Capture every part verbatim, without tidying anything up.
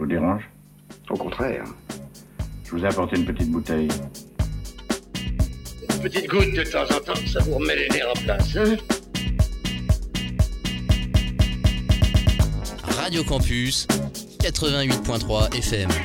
vous dérange? Au contraire. Je vous ai apporté une petite bouteille. Une petite goutte de temps en temps, ça vous remet les nerfs en place, hein? Radio Campus, quatre-vingt-huit point trois F M.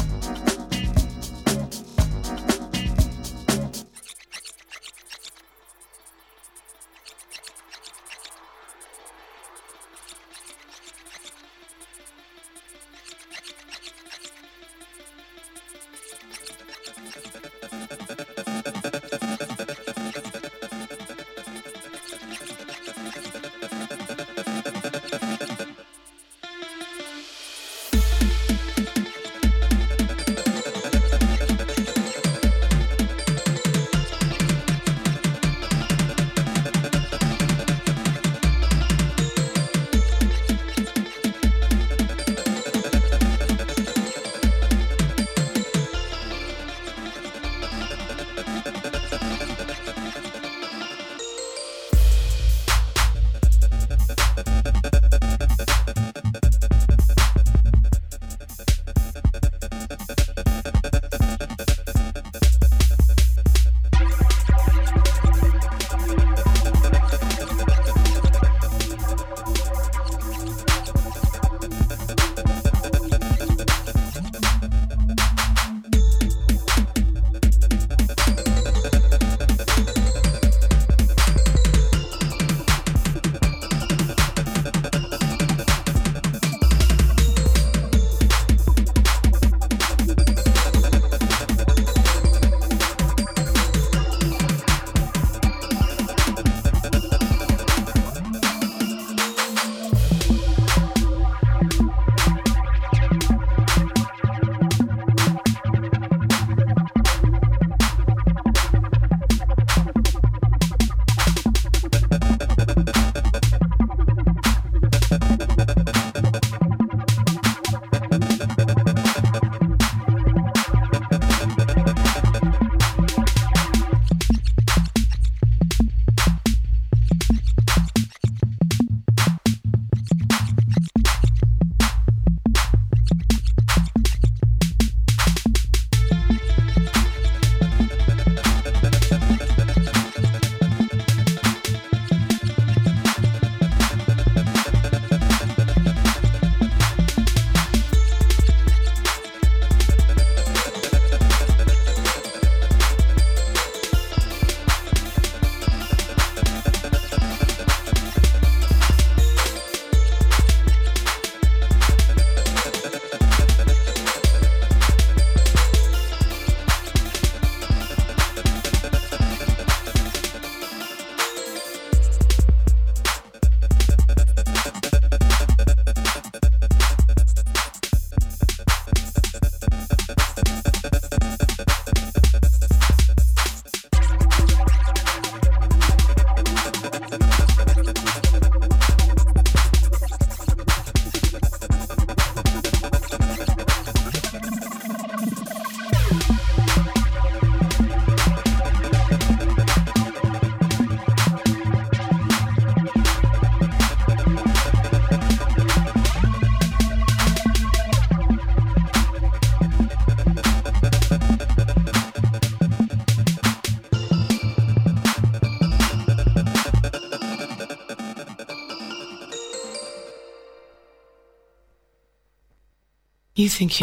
You think you...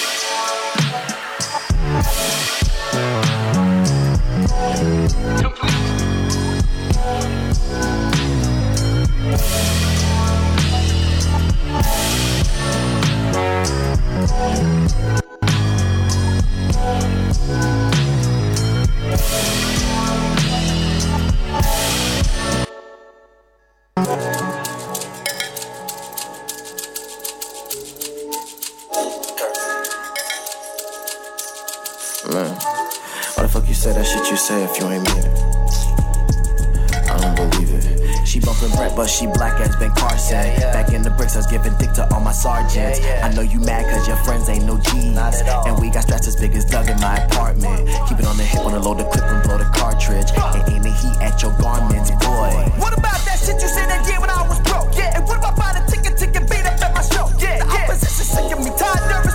Say if you ain't mean it, I don't believe it. She bumpin' Brett, but she black as Ben Carson. Yeah, yeah. Back in the bricks, I was giving dick to all my sergeants. Yeah, yeah. I know you mad cause your friends ain't no G's. And we got straps as big as Doug in my apartment. Keep it on the hip, wanna load the clip and blow the cartridge. And aim the heat at your garments, boy. What about that shit you said that year when I was broke? Yeah, and what about buying a ticket, ticket beat up at my show? Yeah, the opposition sick of me, tired, nervous.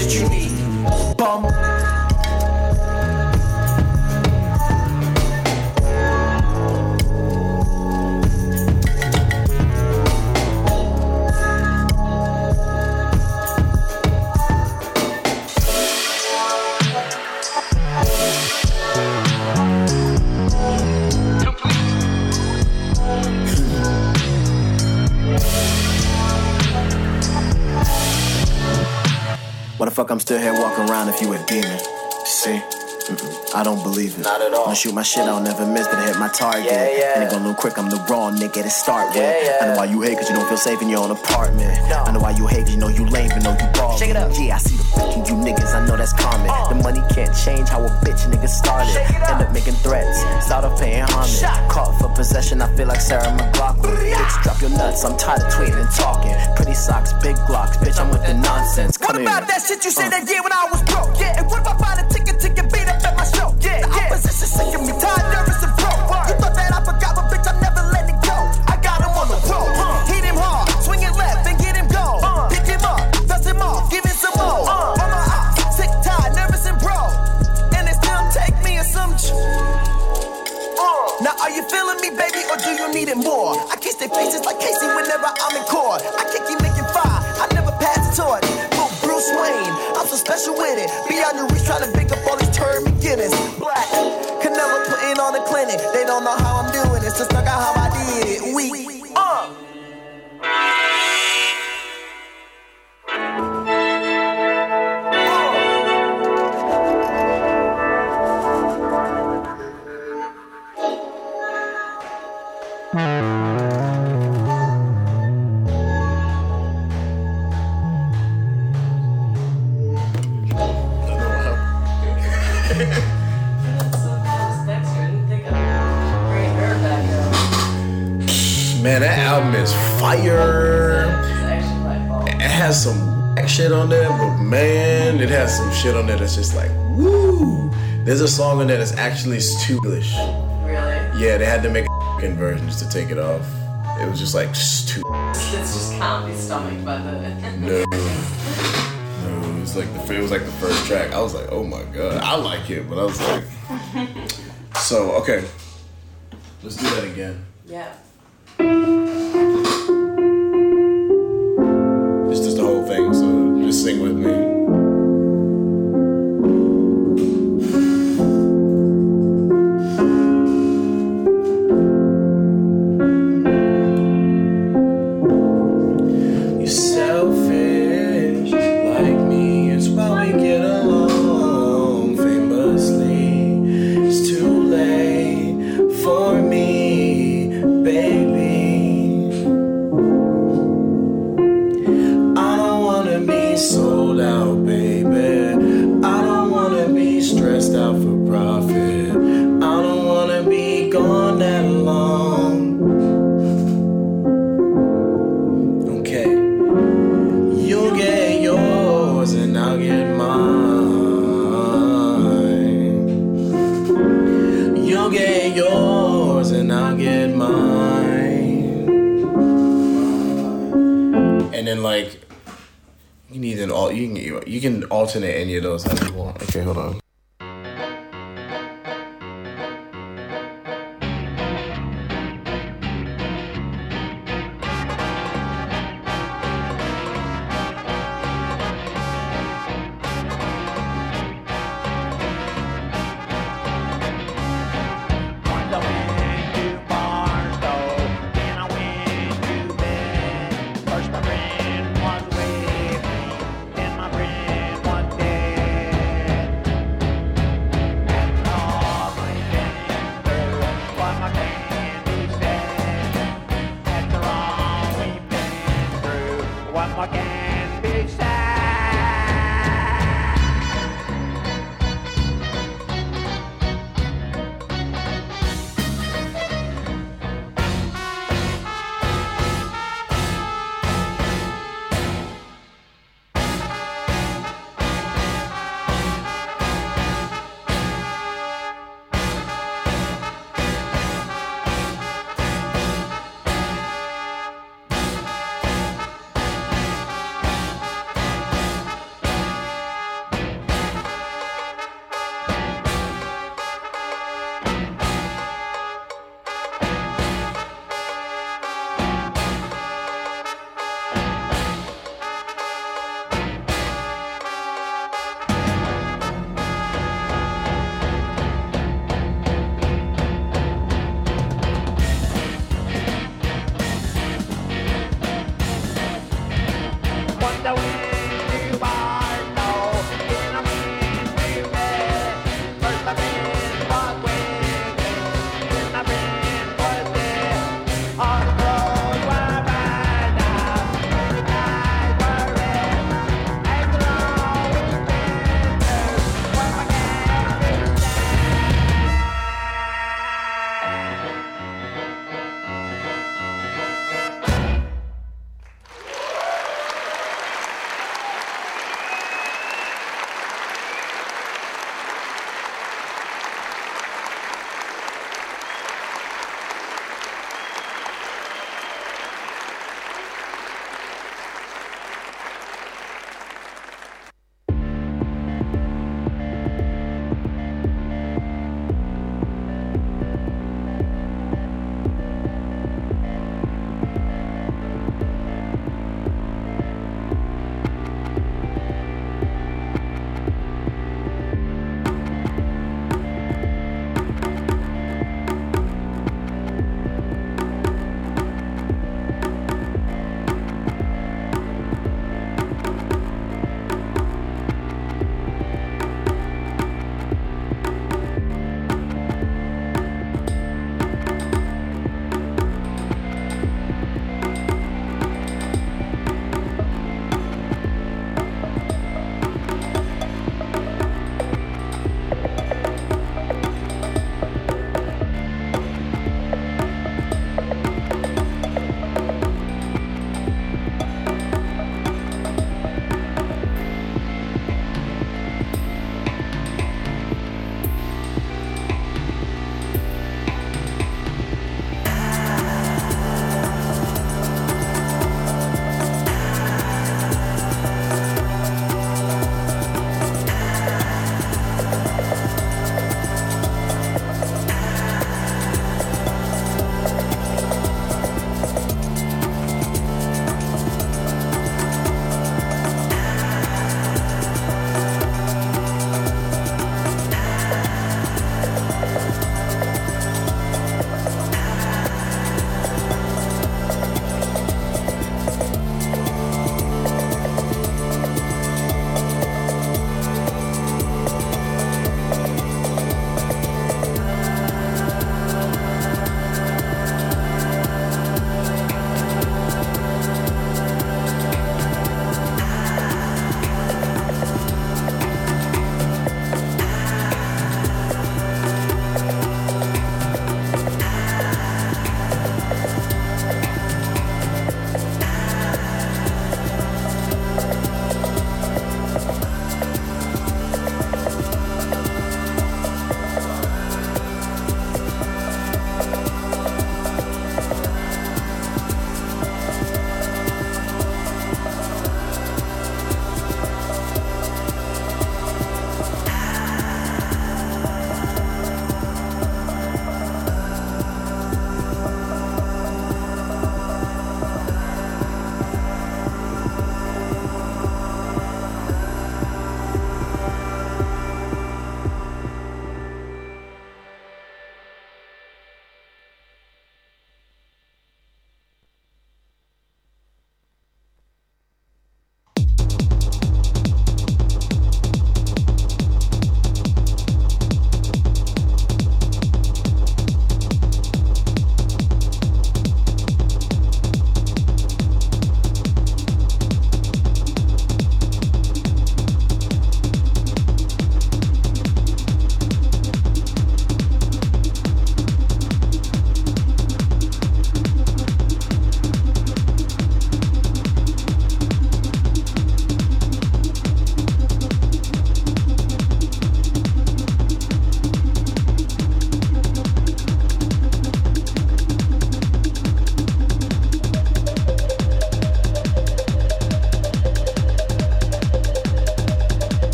shit you need. Bum. Why the fuck I'm still here walking around if you a demon? See? Mm-mm, I don't believe it. Not at all. When I shoot my shit, I'll never miss, but I hit my target. Yeah, yeah. And it gon' look quick, I'm the raw nigga to start Yeah, with. yeah. I know why you hate, cause you don't feel safe in your own apartment. No. I know why you hate, cause you know you lame, but know you ballin'. Shake it up. Yeah, I see the fucking you niggas, I know that's common. Uh. The money can't change how a bitch nigga started. Shake it up. End up making threats, start off paying homage. Shot. Caught for possession, I feel like Sarah McLachlan. Bitch, drop your nuts, I'm tired of tweeting and talking. Pretty socks, big glocks, bitch, I'm with the nonsense. Come What here. about that shit you said that year when I was broke? Yeah. And what about buying a ticket to get beat up at my show? Yeah, the yeah. opposition sick of me, tired, nervous, and broke. You thought that I forgot, but bitch, I never let it go. I got him on the road, uh. hit him hard, swing it left and get him gone. Uh. Pick him up, dust him off, give him some more. Uh. On my ops, sick, tired, nervous, and broke. And they still take me as some ch- uh. Now are you feeling me, baby, or do you need it more? I kiss their faces like Casey whenever I'm in court. I can keep making fire, I never pass the torch. But Bruce Wayne, I'm so special with it. Beyond the reach, trying to pick up all these term beginners. Black, Canelo putting on the clinic. They don't know how I'm doing it, just stuck out how I did it. We, uh. Man, that album is fire. It has some whack shit on there, but man, it has some shit on there that's just like, woo. There's a song on there that's actually Stooglish. Really? Yeah, they had to make a f***ing version just to take it off. It was just like, Stu. It's just can't be stomached by the... No. No, it was like the it was like the first track. I was like, oh my god, I like it, but I was like, so okay, let's do that again. Yeah. This is the whole thing, so just sing with me. You're selfish like me, it's why we get along famously. It's too late for me, baby. Sold out, baby. I don't wanna be stressed out for profit. I don't wanna be gone that long. Okay, you'll get yours and I'll get mine. You'll get yours and I'll get mine. And then like, you need an all. You can you can alternate any of those how you want. Okay, hold on.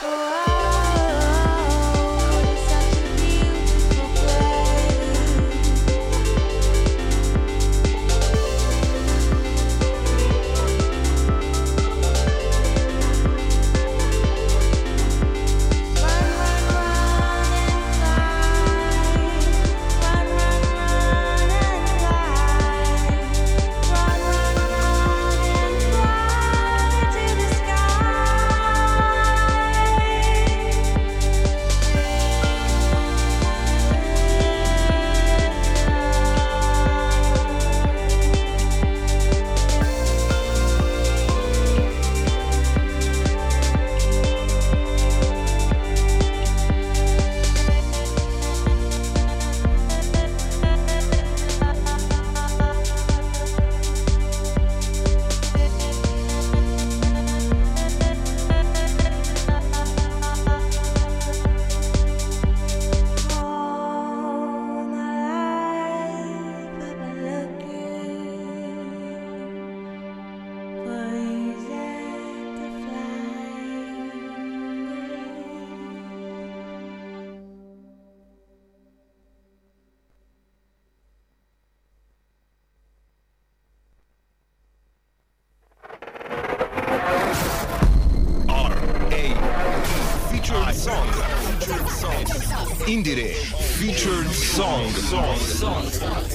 Indire featured song. song. song.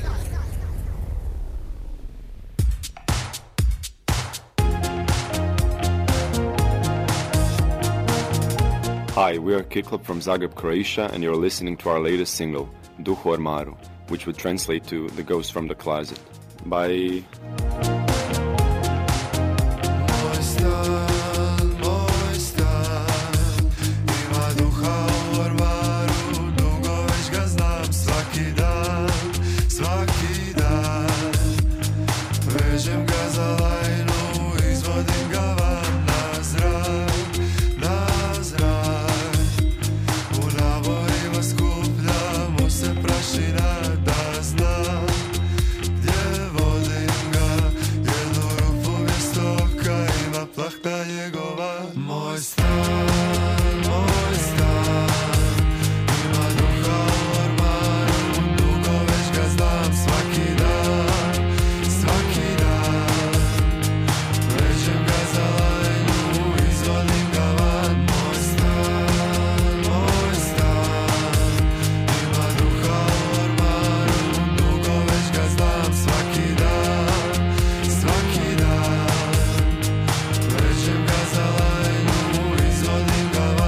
Hi, we are Kid Club from Zagreb, Croatia, and you're listening to our latest single, Duh u ormaru, which would translate to The Ghost from the Closet. Bye. Svaki dan, vežem ga za lajnu, izvodim ga van.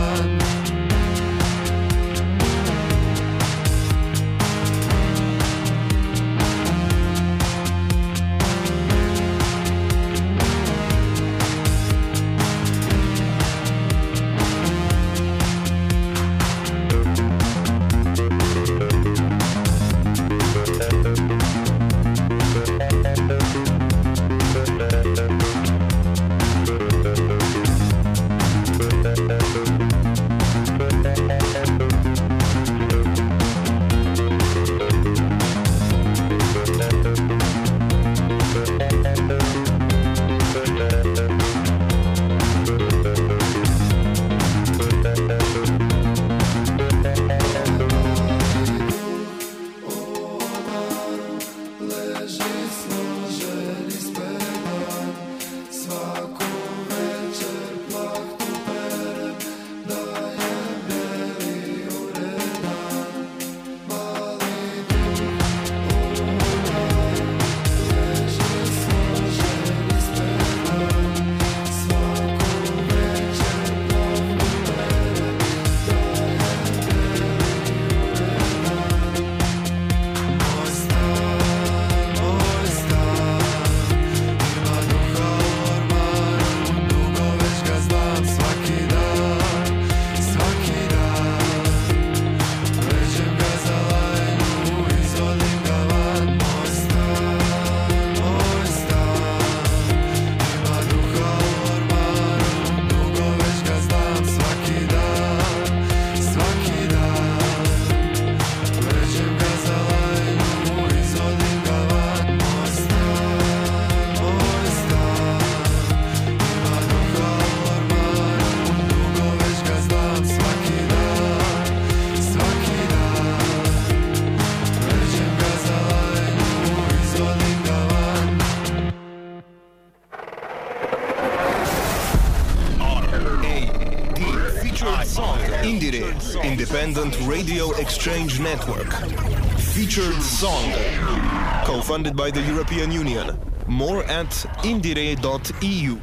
Indire, Independent Radio Exchange Network. Featured song. Co-funded by the European Union. More at indire dot e u.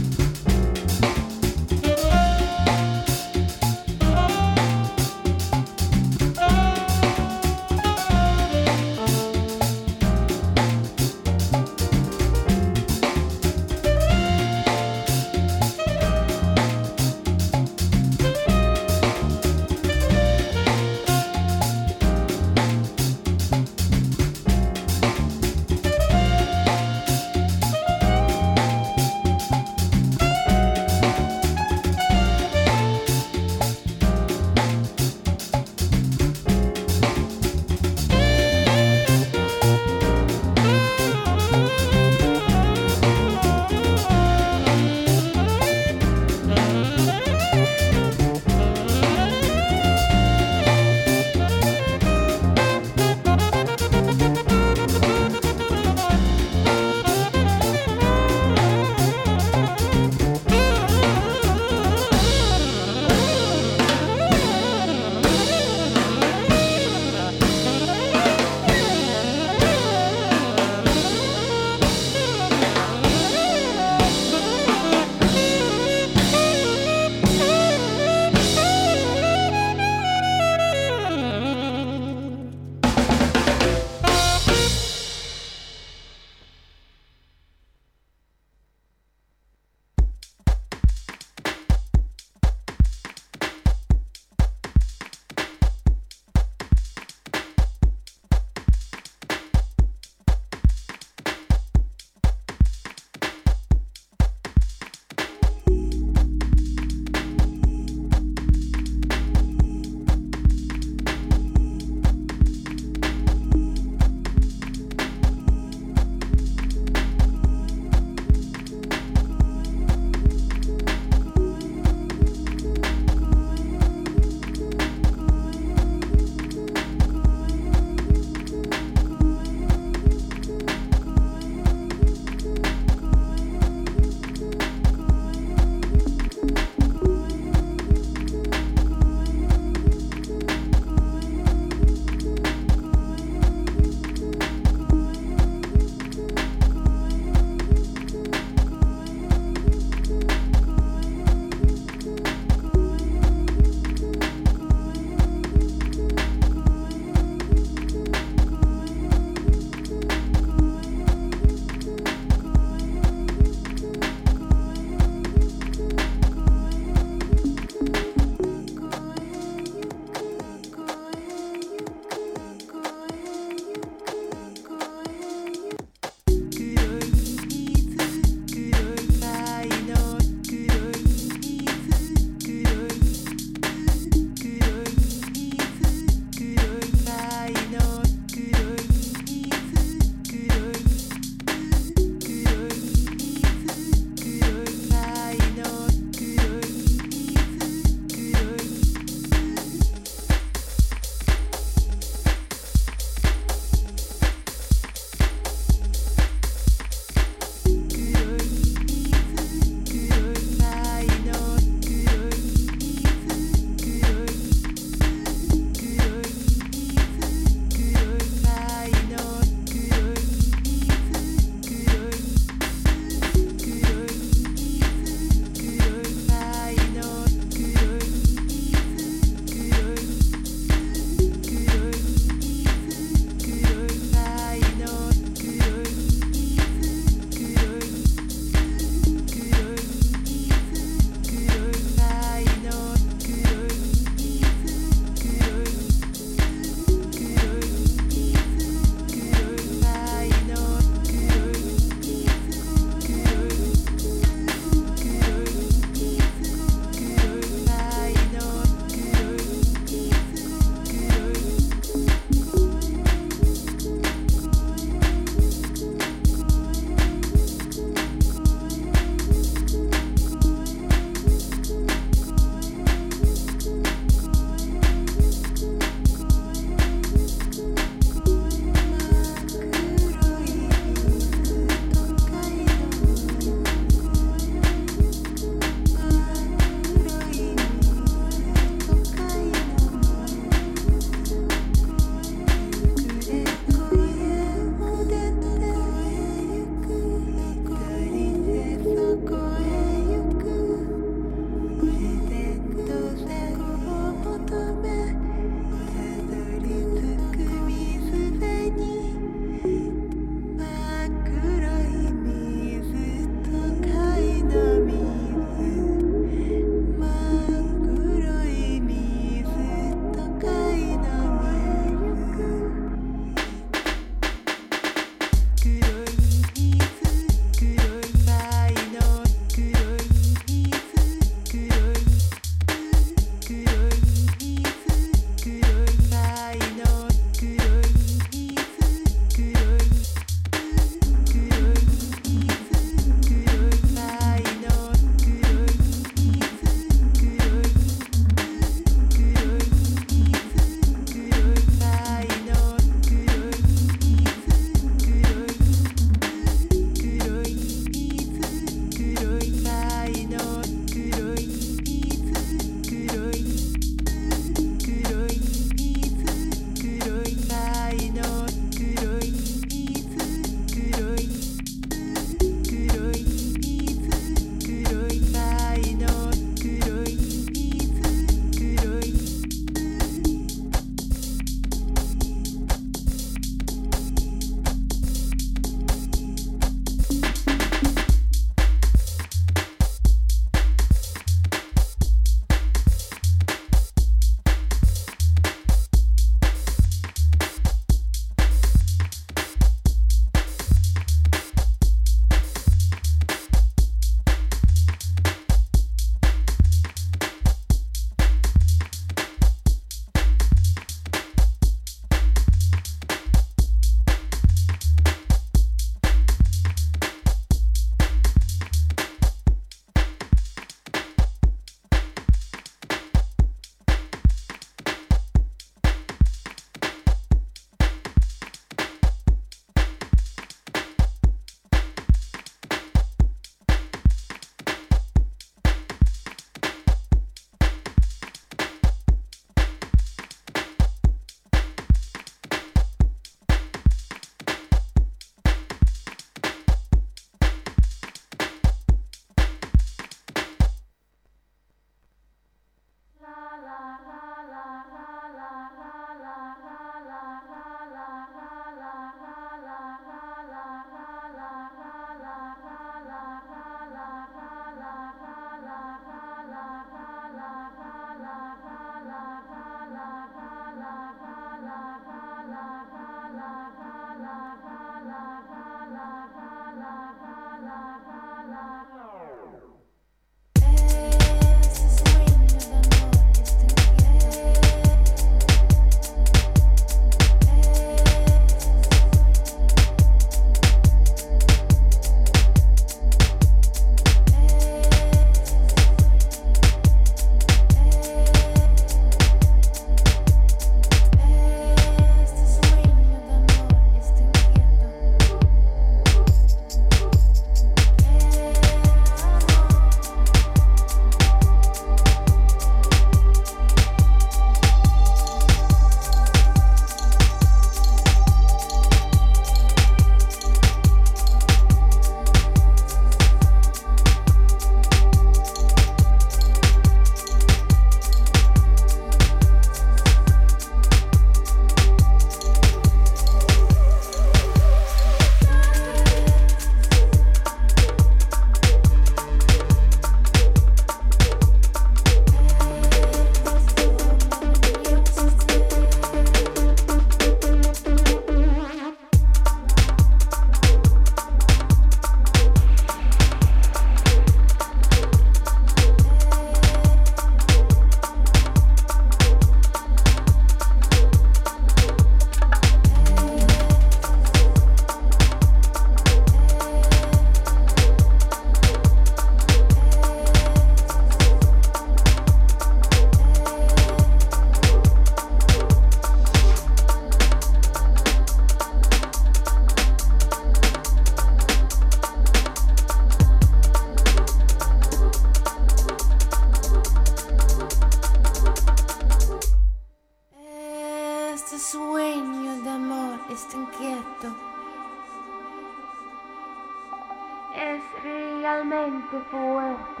es realmente fuerte.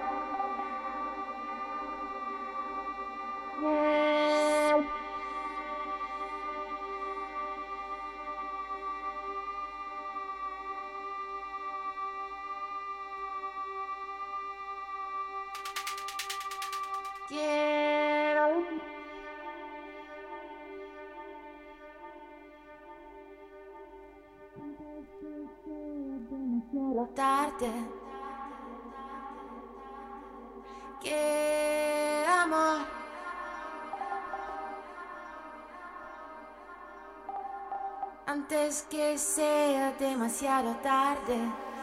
Yeah. Quiero demasiado tarde. Que amor antes que sea demasiado tarde.